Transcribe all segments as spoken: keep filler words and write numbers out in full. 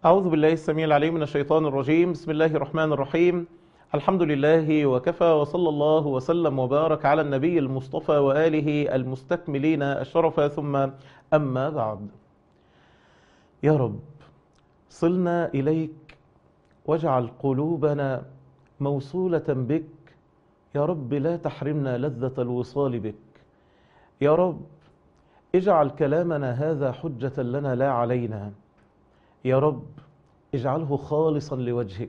أعوذ بالله السميع العليم من الشيطان الرجيم. بسم الله الرحمن الرحيم. الحمد لله وكفى، وصلى الله وسلم وبارك على النبي المصطفى وآله المستكملين الشرف، ثم أما بعد. يا رب صلنا إليك واجعل قلوبنا موصولة بك. يا رب لا تحرمنا لذة الوصال بك. يا رب اجعل كلامنا هذا حجة لنا لا علينا. يا رب اجعله خالصا لوجهك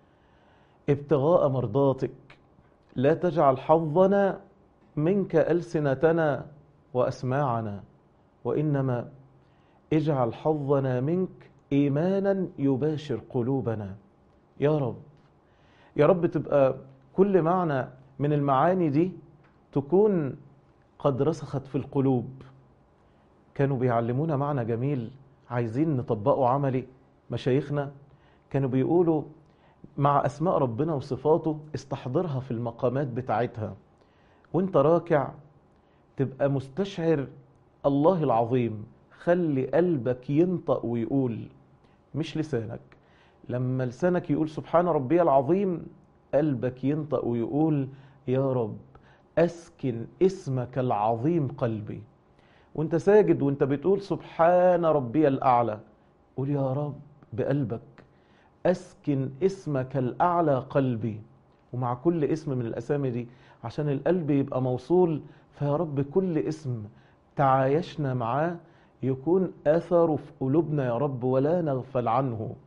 ابتغاء مرضاتك. لا تجعل حظنا منك ألسنتنا وأسماعنا، وإنما اجعل حظنا منك إيمانا يباشر قلوبنا. يا رب يا رب تبقى كل معنى من المعاني دي تكون قد رسخت في القلوب. كانوا بيعلمونا معنى جميل عايزين نطبقه عملي. مشايخنا كانوا بيقولوا مع أسماء ربنا وصفاته استحضرها في المقامات بتاعتها، وانت راكع تبقى مستشعر الله العظيم. خلي قلبك ينطق ويقول، مش لسانك. لما لسانك يقول سبحان ربي العظيم، قلبك ينطق ويقول يا رب أسكن اسمك العظيم قلبي. وانت ساجد وانت بتقول سبحان ربي الأعلى، قول يا رب بقلبك أسكن اسمك الأعلى قلبي. ومع كل اسم من الأسامي دي عشان القلب يبقى موصول، فيا رب كل اسم تعايشنا معاه يكون أثره في قلوبنا يا رب ولا نغفل عنه.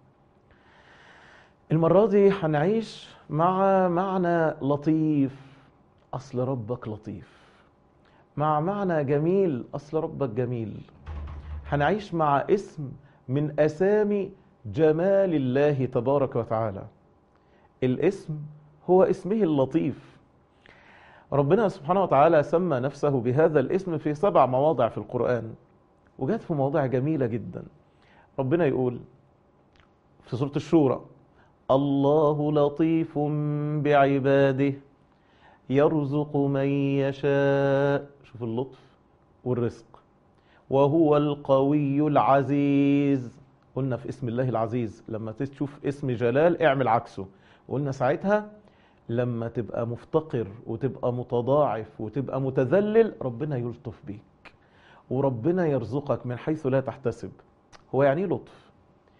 المرة دي هنعيش مع معنى لطيف، أصل ربك لطيف، مع معنى جميل، أصل ربك جميل. هنعيش مع اسم من أسامي جمال الله تبارك وتعالى. الاسم هو اسمه اللطيف. ربنا سبحانه وتعالى سمى نفسه بهذا الاسم في سبع مواضع في القرآن، وجات في مواضع جميلة جدا. ربنا يقول في سورة الشورى: الله لطيف بعباده يرزق من يشاء. شوف اللطف والرزق. وهو القوي العزيز. قلنا في اسم الله العزيز لما تشوف اسم جلال اعمل عكسه. قلنا ساعتها لما تبقى مفتقر وتبقى متضاعف وتبقى متذلل ربنا يلطف بيك، وربنا يرزقك من حيث لا تحتسب. هو يعني لطف؟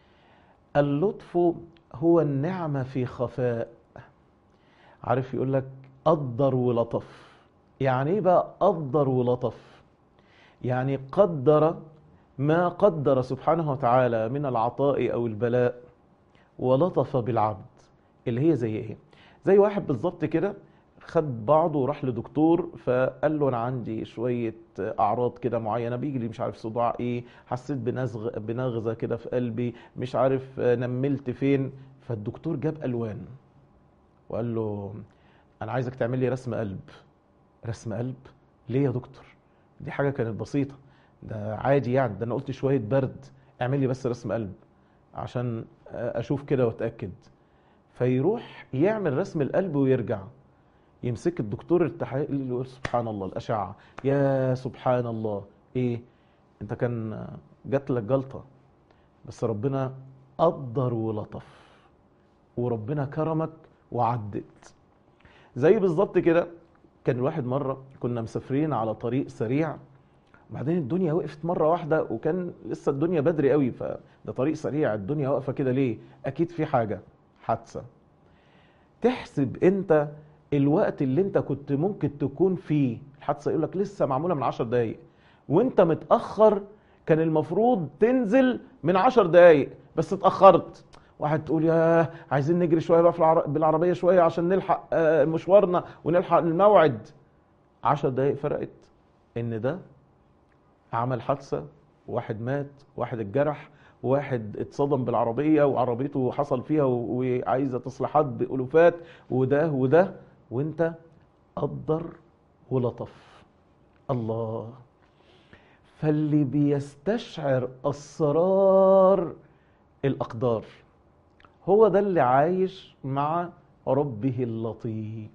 اللطف هو النعمة في خفاء. عارف يقول لك قدر ولطف. يعني ايه بقى قدر ولطف؟ يعني قدر ما قدر سبحانه وتعالى من العطاء أو البلاء، ولطف بالعبد. اللي هي زي ايه؟ زي واحد بالظبط كده خد بعضه وراح لدكتور، فقال له انا عندي شويه اعراض كده معينه، بيجي لي مش عارف صداع ايه، حسيت بنزغ بنغزه كده في قلبي، مش عارف نملت فين. فالدكتور جاب الوان وقال له انا عايزك تعمل لي رسم قلب. رسم قلب؟ ليه يا دكتور؟ دي حاجه كانت بسيطه، ده عادي يعني، ده انا قلت شويه برد، اعمل لي بس رسم قلب عشان اشوف كده واتاكد. فيروح يعمل رسم القلب ويرجع يمسك الدكتور التحاليل يقول سبحان الله الاشعه، يا سبحان الله، ايه انت كان جات لك جلطه، بس ربنا قدر ولطف وربنا كرمك وعدت. زي بالظبط كده كان الواحد مره كنا مسافرين على طريق سريع، وبعدين الدنيا وقفت مره واحده، وكان لسه الدنيا بدري قوي، فده طريق سريع الدنيا واقفه كده ليه؟ اكيد في حاجه، حادثه. تحسب انت الوقت اللي انت كنت ممكن تكون فيه الحادثه، يقول لك لسه معموله من عشر دقايق، وانت متاخر، كان المفروض تنزل من عشر دقايق بس اتاخرت. واحد تقول يا عايزين نجري شويه بقى في العر... بالعربيه شويه عشان نلحق مشوارنا ونلحق الموعد. عشر دقايق فرقت ان ده عمل حادثه، واحد مات، واحد اتجرح، واحد اتصدم بالعربية وعربيته حصل فيها وعايزة تصليحات بألوفات، وده وده، وانت قدر ولطف. الله. فاللي بيستشعر أسرار الأقدار هو ده اللي عايش مع ربه اللطيف.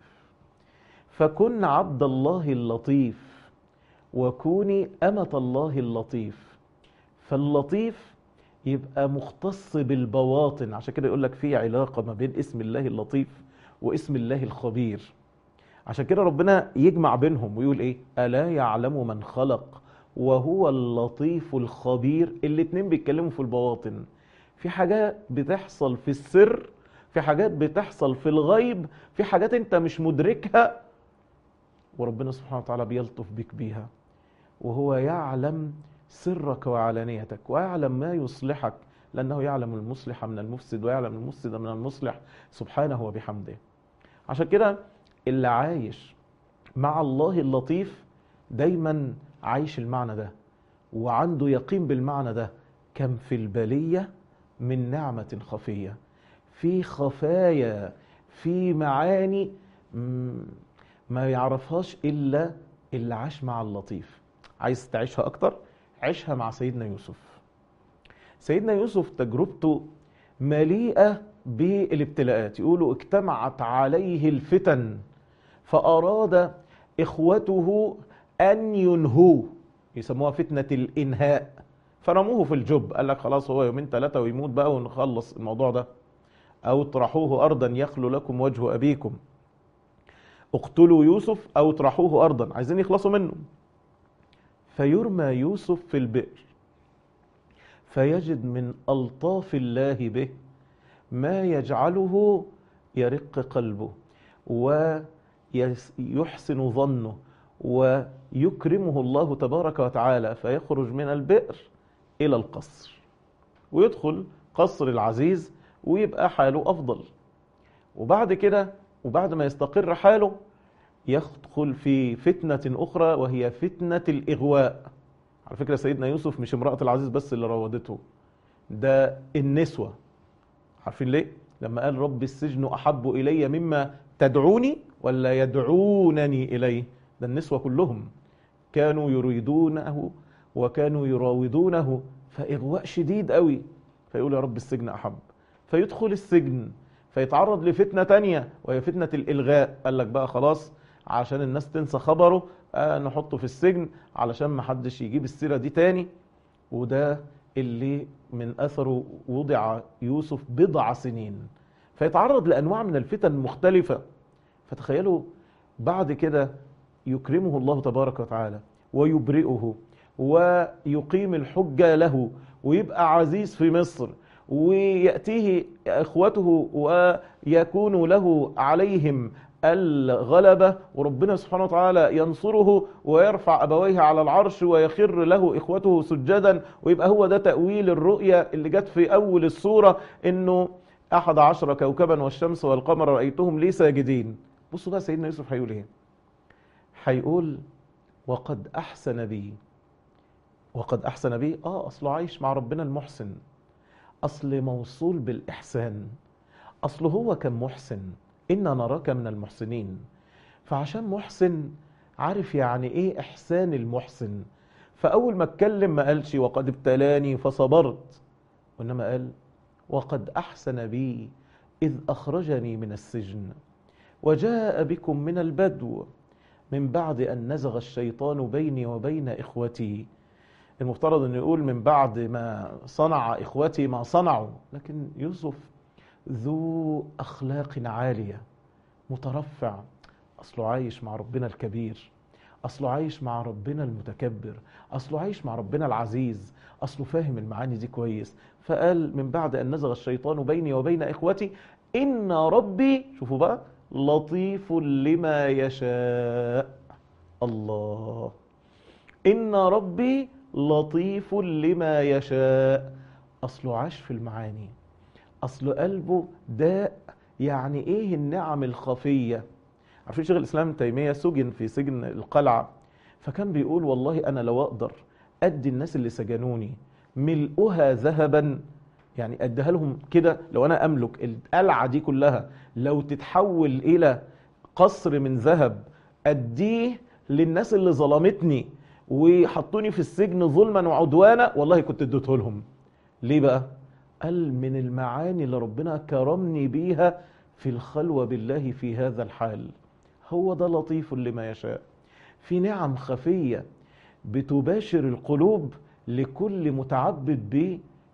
فكن عبد الله اللطيف وكوني أمة الله اللطيف. فاللطيف يبقى مختص بالبواطن. عشان كده يقول لك في علاقة ما بين اسم الله اللطيف واسم الله الخبير. عشان كده ربنا يجمع بينهم ويقول ايه؟ ألا يعلم من خلق وهو اللطيف الخبير. الاتنين بيتكلموا في البواطن. في حاجات بتحصل في السر، في حاجات بتحصل في الغيب، في حاجات انت مش مدركها وربنا سبحانه وتعالى بيلطف بك بيها. وهو يعلم سرك وعلانيتك ويعلم ما يصلحك، لأنه يعلم المصلح من المفسد ويعلم المفسد من المصلح سبحانه وبحمده. عشان كده اللي عايش مع الله اللطيف دايما عايش المعنى ده وعنده يقين بالمعنى ده. كم في البلية من نعمة خفية، في خفايا، في معاني ما يعرفهاش إلا اللي عاش مع اللطيف. عايز تعيشها أكتر؟ عيشها مع سيدنا يوسف. سيدنا يوسف تجربته مليئة بالابتلاءات. يقولوا اجتمعت عليه الفتن فأراد إخوته أن ينهوه، يسموها فتنة الإنهاء، فرموه في الجب. قال لك خلاص هو يومين ثلاثة ويموت بقى ونخلص الموضوع ده. أو اطرحوه أرضا يخلو لكم وجه أبيكم، اقتلوا يوسف أو اطرحوه أرضا، عايزين يخلصوا منه. فيرمى يوسف في البئر فيجد من ألطاف الله به ما يجعله يرق قلبه ويحسن ظنه ويكرمه الله تبارك وتعالى، فيخرج من البئر إلى القصر ويدخل قصر العزيز ويبقى حاله أفضل. وبعد كده وبعد ما يستقر حاله يدخل في فتنة أخرى وهي فتنة الإغواء. على فكرة سيدنا يوسف مش امرأة العزيز بس اللي راودته، ده النسوة. عارفين ليه؟ لما قال رب السجن أحب إلي مما تدعوني ولا يدعونني إليه، ده النسوة كلهم كانوا يريدونه وكانوا يراودونه، فإغواء شديد قوي. فيقول يا رب السجن أحب، فيدخل السجن فيتعرض لفتنة تانية وهي فتنة الإلغاء. قال لك بقى خلاص عشان الناس تنسى خبره آه نحطه في السجن علشان ما حدش يجيب السيرة دي تاني. وده اللي من أثره وضع يوسف بضع سنين، فيتعرض لأنواع من الفتن مختلفة. فتخيلوا بعد كده يكرمه الله تبارك وتعالى ويبرئه ويقيم الحجة له ويبقى عزيز في مصر، ويأتيه إخوته ويكون له عليهم الغلبة، وربنا سبحانه وتعالى ينصره ويرفع أبويه على العرش ويخر له إخوته سجدا. ويبقى هو ده تأويل الرؤية اللي جت في أول السورة، إنه أحد عشر كوكبا والشمس والقمر رأيتهم لي ساجدين. بصوا بقى سيدنا يوسف هيقول إيه؟ هيقول وقد أحسن بي. وقد أحسن بي آه أصله عايش مع ربنا المحسن، أصل موصول بالإحسان، أصله هو كان محسن، إنا نراك من المحسنين. فعشان محسن عارف يعني إيه إحسان المحسن. فأول ما اتكلم ما قالش وقد ابتلاني فصبرت، وإنما قال وقد أحسن بي إذ أخرجني من السجن وجاء بكم من البدو من بعد أن نزغ الشيطان بيني وبين إخوتي. المفترض أن يقول من بعد ما صنع إخوتي ما صنعوا، لكن يوسف ذو أخلاق عالية مترفع. أصله عايش مع ربنا الكبير، أصله عايش مع ربنا المتكبر، أصله عايش مع ربنا العزيز، أصله فاهم المعاني دي كويس. فقال من بعد أن نزغ الشيطان بيني وبين إخوتي إن ربي، شوفوا بقى، لطيف لما يشاء. الله، إن ربي لطيف لما يشاء. أصله عاش في المعاني، أصله قلبه داء. يعني إيه النعم الخفية؟ عارفين شيخ الإسلام ابن تيمية سجن في سجن القلعة، فكان بيقول والله أنا لو أقدر أدي الناس اللي سجنوني ملؤها ذهبا، يعني أديها لهم كده، لو أنا أملك القلعة دي كلها لو تتحول إلى قصر من ذهب أديه للناس اللي ظلمتني وحطوني في السجن ظلما وعدوانا، والله كنت اديته لهم. ليه بقى؟ قال من المعاني اللي ربنا كرمني بيها في الخلوة بالله في هذا الحال. هو ده لطيف لما يشاء. في نعم خفية بتباشر القلوب لكل متعبد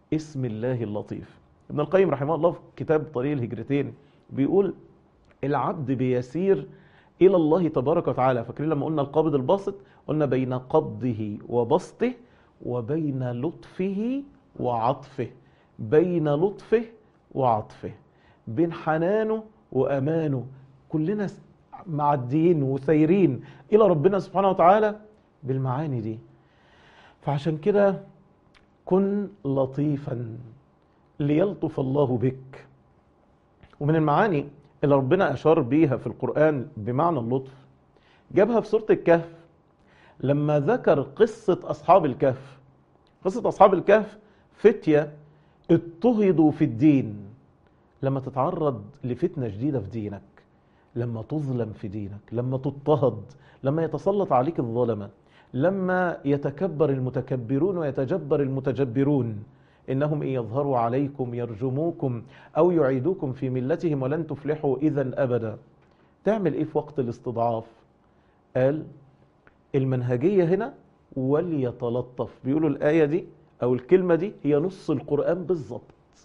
اسم الله اللطيف. ابن القيم رحمه الله في كتاب طريق الهجرتين بيقول العبد بيسير إلى الله تبارك وتعالى. فاكرين لما قلنا القابض الباسط؟ قلنا بين قبضه وبسطه وبين لطفه وعطفه، بين لطفه وعطفه، بين حنانه وأمانه. كلنا معديين وسيرين إلى ربنا سبحانه وتعالى بالمعاني دي. فعشان كده كن لطيفا ليلطف الله بك. ومن المعاني اللي ربنا أشار بيها في القرآن بمعنى اللطف جابها في سورة الكهف لما ذكر قصة أصحاب الكهف. قصة أصحاب الكهف فتية اضطهدوا في الدين. لما تتعرض لفتنة جديدة في دينك، لما تظلم في دينك، لما تضطهد، لما يتسلط عليك الظلمة، لما يتكبر المتكبرون ويتجبر المتجبرون، إنهم إن يظهروا عليكم يرجموكم أو يعيدوكم في ملتهم ولن تفلحوا إذا أبدا. تعمل إيه في وقت الاستضعاف؟ قال المنهجية هنا وليتلطف. بيقولوا الآية دي أو الكلمة دي هي نص القرآن بالظبط،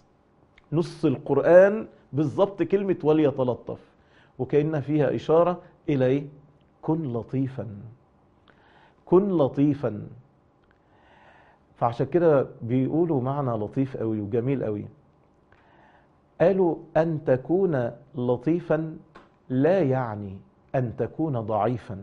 نص القرآن بالظبط كلمة وليتلطف، وكأن فيها إشارة إلى إيه؟ كن لطيفا، كن لطيفا. فعشان كده بيقولوا معنى لطيف قوي وجميل قوي. قالوا أن تكون لطيفا لا يعني أن تكون ضعيفا،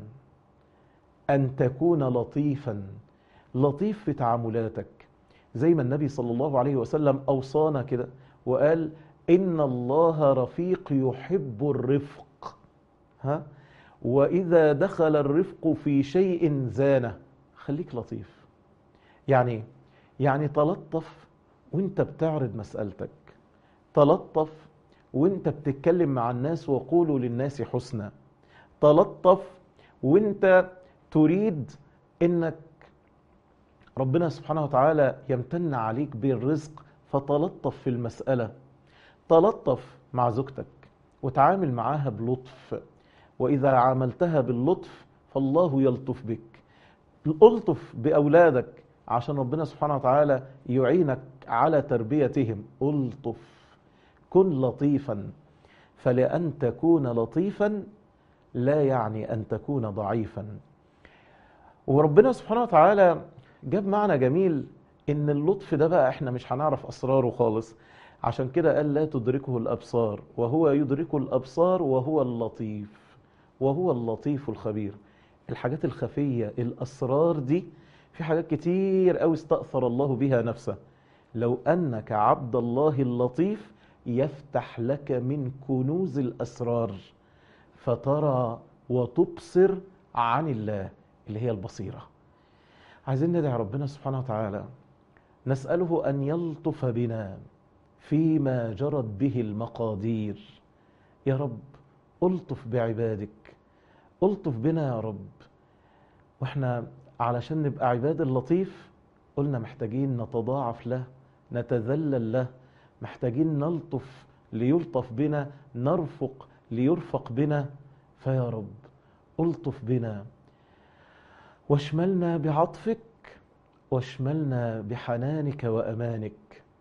أن تكون لطيفا، لطيف في تعاملاتك. زي ما النبي صلى الله عليه وسلم أوصانا كده وقال إن الله رفيق يحب الرفق، ها؟ وإذا دخل الرفق في شيء زانه. خليك لطيف. يعني يعني تلطف وانت بتعرض مسألتك، تلطف وانت بتتكلم مع الناس وقولوا للناس حسنا، تلطف وانت تريد انك ربنا سبحانه وتعالى يمتن عليك بالرزق، فتلطف في المسألة. تلطف مع زوجتك وتعامل معاها بلطف، وإذا عاملتها باللطف فالله يلطف بك. ألطف بأولادك عشان ربنا سبحانه وتعالى يعينك على تربيتهم. ألطف، كن لطيفا. فلأن تكون لطيفا لا يعني أن تكون ضعيفا. وربنا سبحانه وتعالى جاب معنى جميل إن اللطف ده بقى احنا مش هنعرف أسراره خالص. عشان كده قال لا تدركه الأبصار وهو يدرك الأبصار وهو اللطيف، وهو اللطيف الخبير. الحاجات الخفية، الأسرار دي، في حاجات كتير قوي استأثر الله بها نفسه. لو أنك عبد الله اللطيف يفتح لك من كنوز الأسرار فترى وتبصر عن الله، اللي هي البصيرة. عايزين ندعي ربنا سبحانه وتعالى نسأله أن يلطف بنا فيما جرت به المقادير. يا رب ألطف بعبادك، ألطف بنا يا رب. وإحنا علشان نبقى عباد اللطيف قلنا محتاجين نتضاعف له، نتذلل له، محتاجين نلطف ليلطف بنا، نرفق ليرفق بنا. فيا رب ألطف بنا واشملنا بعطفك واشملنا بحنانك وأمانك.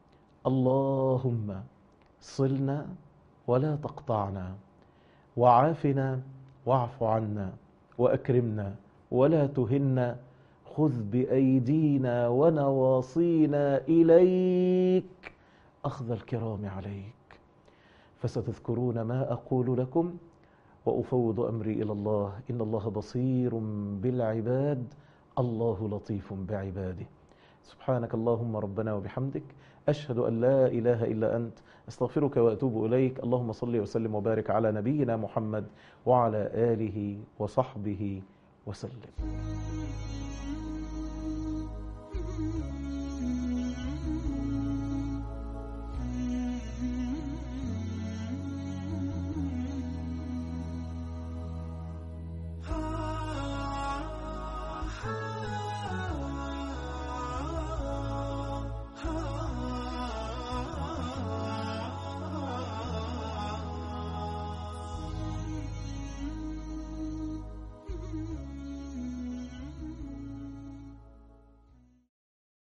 اللهم صلنا ولا تقطعنا، وعافنا واعف عنا، وأكرمنا ولا تهنا. خذ بأيدينا ونواصينا إليك أخذ الكرام عليك. فستذكرون ما أقول لكم وأفوض أمري إلى الله، إن الله بصير بالعباد، الله لطيف بعباده. سبحانك اللهم ربنا وبحمدك، أشهد أن لا إله إلا أنت، أستغفرك وأتوب إليك. اللهم صل وسلم وبارك على نبينا محمد وعلى آله وصحبه وسلم.